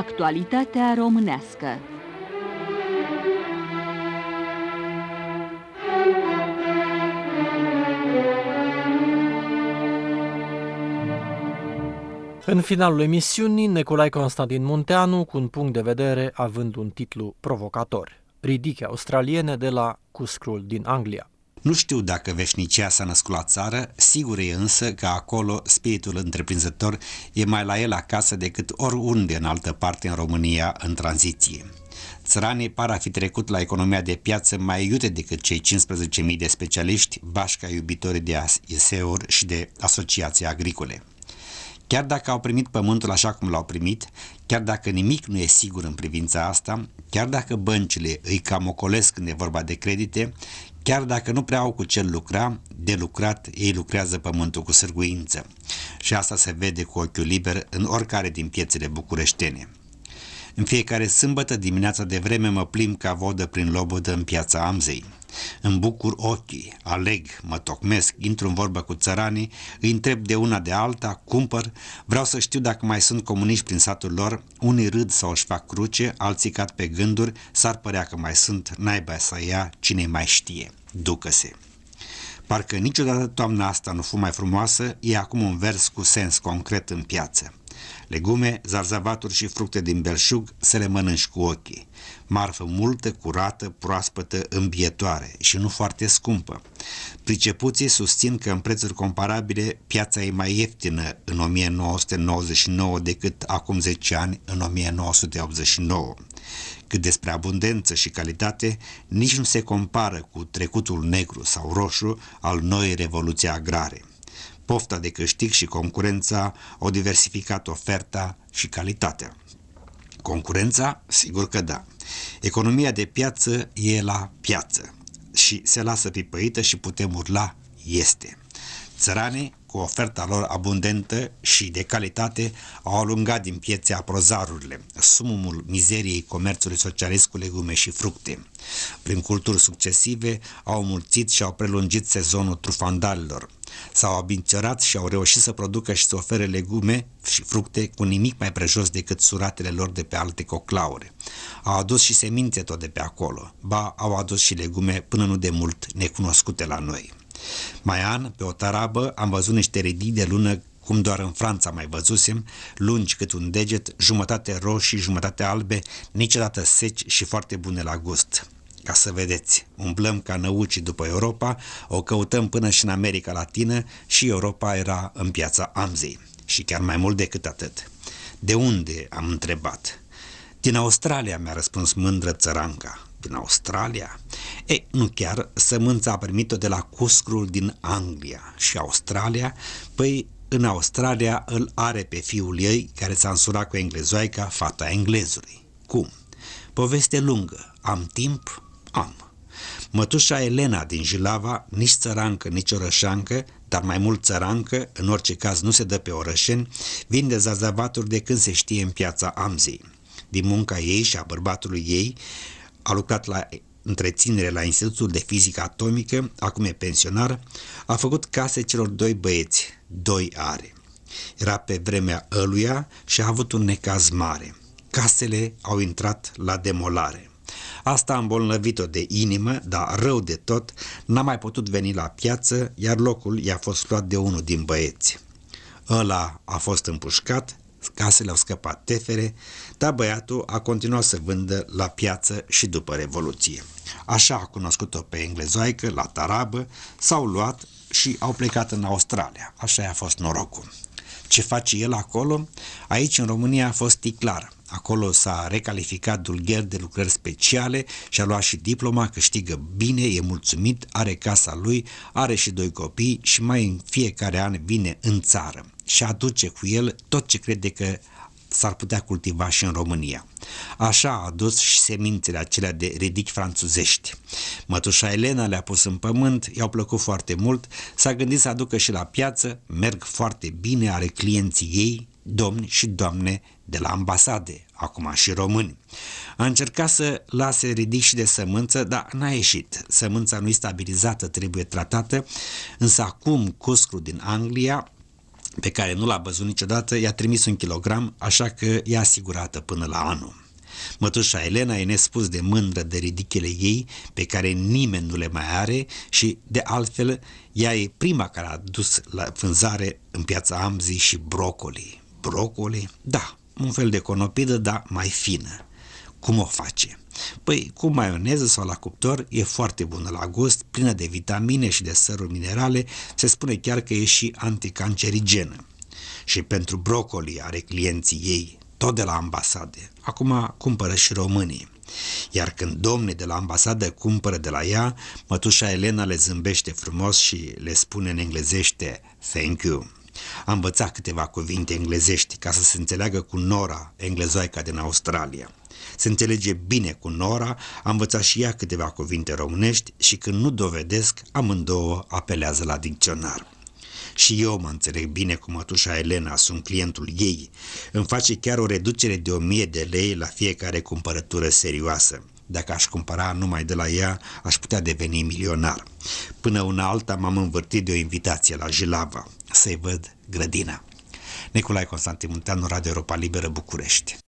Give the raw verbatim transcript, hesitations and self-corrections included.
Actualitatea românească. În finalul emisiunii, Nicolae Constantin Munteanu cu un punct de vedere având un titlu provocator. Ridiche australiene de la Cuscrul din Anglia. Nu știu dacă veșnicia s-a născut la țară, sigur e însă că acolo spiritul întreprinzător e mai la el acasă decât oriunde în altă parte în România în tranziție. Țăranii par a fi trecut la economia de piață mai iute decât cei cincisprezece mii de specialiști, bașca iubitori de A S E-uri și de asociații agricole. Chiar dacă au primit pământul așa cum l-au primit, chiar dacă nimic nu e sigur în privința asta, chiar dacă băncile îi cam ocolesc când e vorba de credite, chiar dacă nu prea au cu ce lucra, de lucrat ei lucrează pământul cu sârguință. Și asta se vede cu ochiul liber în oricare din piețele bucureștene. În fiecare sâmbătă dimineața de vreme mă plimb ca vodă prin Lobodă în piața Amzei. Îmi bucur ochii, aleg, mă tocmesc, intru în vorbă cu țăranii, îi întreb de una de alta, cumpăr, vreau să știu dacă mai sunt comuniști prin satul lor, unii râd sau își fac cruce, alții cad pe gânduri, s-ar părea că mai sunt, naiba să ia, cine mai știe, ducă-se. Parcă niciodată toamna asta nu fu mai frumoasă, e acum un vers cu sens concret în piață. Legume, zarzavaturi și fructe din belșug să le mănânci cu ochii. Marfă multă, curată, proaspătă, îmbietoare și nu foarte scumpă. Pricepuții susțin că în prețuri comparabile piața e mai ieftină în o mie nouă sute nouăzeci și nouă decât acum zece ani în o mie nouă sute optzeci și nouă. Cât despre abundență și calitate, nici nu se compară cu trecutul negru sau roșu al noii revoluții agrare. Pofta de câștig și concurența au diversificat oferta și calitatea. Concurența? Sigur că da. Economia de piață e la piață și se lasă pipăită și putem urla este. Țăranii, cu oferta lor abundentă și de calitate, au alungat din piețe aprozarurile, sumumul mizeriei comerțului socialist cu legume și fructe. Prin culturi succesive au mulțit și au prelungit sezonul trufandarilor. S-au abințiorat și au reușit să producă și să ofere legume și fructe cu nimic mai prejos decât suratele lor de pe alte coclaure. Au adus și semințe tot de pe acolo, ba au adus și legume până nu de mult necunoscute la noi. Mai an, pe o tarabă, am văzut niște ridii de lună cum doar în Franța mai văzusem, lungi cât un deget, jumătate roșii, jumătate albe, niciodată seci și foarte bune la gust. Ca să vedeți, umblăm ca năucii după Europa, o căutăm până și în America Latină și Europa era în piața Amzei. Și chiar mai mult decât atât. De unde? Am întrebat. Din Australia, mi-a răspuns mândră țăranca. Din Australia? Ei, nu chiar, sămânța a primit-o de la Cuscrul din Anglia. Și Australia? Păi, în Australia îl are pe fiul ei, care s-a însurat cu englezoaica, fata englezului. Cum? Poveste lungă. Am timp? Am. Mătușa Elena din Jilava, nici țărancă, nici orășancă, dar mai mult țărancă, în orice caz nu se dă pe orășeni, vinde zarzavaturi de când se știe în piața Amzei. Din munca ei și a bărbatului ei, a lucrat la întreținere la Institutul de Fizică Atomică, acum e pensionar, a făcut case celor doi băieți, doi are. Era pe vremea ăluia și a avut un necaz mare. Casele au intrat la demolare. Asta a îmbolnăvit-o de inimă, dar rău de tot, n-a mai putut veni la piață, iar locul i-a fost luat de unul din băieți. Ăla a fost împușcat, casele au scăpat tefere, dar băiatul a continuat să vândă la piață și după Revoluție. Așa a cunoscut-o pe englezoaică, la tarabă, s-au luat și au plecat în Australia. Așa a fost norocul. Ce face el acolo? Aici, în România, a fost ticlar. Acolo s-a recalificat dulgher de lucrări speciale și a luat și diploma, câștigă bine, e mulțumit, are casa lui, are și doi copii și mai în fiecare an vine în țară și aduce cu el tot ce crede că s-ar putea cultiva și în România. Așa a adus și semințele acelea de ridichi franțuzești. Mătușa Elena le-a pus în pământ, i-au plăcut foarte mult, s-a gândit să aducă și la piață, merg foarte bine, are clienții ei, domni și doamne de la ambasade, acum și români. A încercat să lase ridic și de sămânță, dar n-a ieșit. Sămânța nu-i stabilizată, trebuie tratată, însă acum Cuscru din Anglia pe care nu l-a văzut niciodată, i-a trimis un kilogram, așa că e asigurată până la anul. Mătușa Elena e nespus de mândră de ridichele ei, pe care nimeni nu le mai are și, de altfel, ea e prima care a dus la vânzare în piața Amzii și brocoli. Brocoli? Da, un fel de conopidă, dar mai fină. Cum o face? Păi, cu maioneză sau la cuptor, e foarte bună la gust, plină de vitamine și de săruri minerale, se spune chiar că e și anticancerigenă. Și pentru brocoli are clienții ei, tot de la ambasade. Acum cumpără și românii. Iar când domnii de la ambasadă cumpără de la ea, mătușa Elena le zâmbește frumos și le spune în englezește thank you. A învățat câteva cuvinte englezești ca să se înțeleagă cu Nora, englezoica din Australia. Se înțelege bine cu Nora, a învățat și ea câteva cuvinte românești și când nu dovedesc, amândouă apelează la dicționar. Și eu mă înțeleg bine cu mătușa Elena, sunt clientul ei. Îmi face chiar o reducere de o mie de lei la fiecare cumpărătură serioasă. Dacă aș cumpăra numai de la ea, aș putea deveni milionar. Până una alta m-am învârtit de o invitație la Jilava, să-i văd grădina. Nicolae Constantin Munteanu, Radio Europa Liberă, București.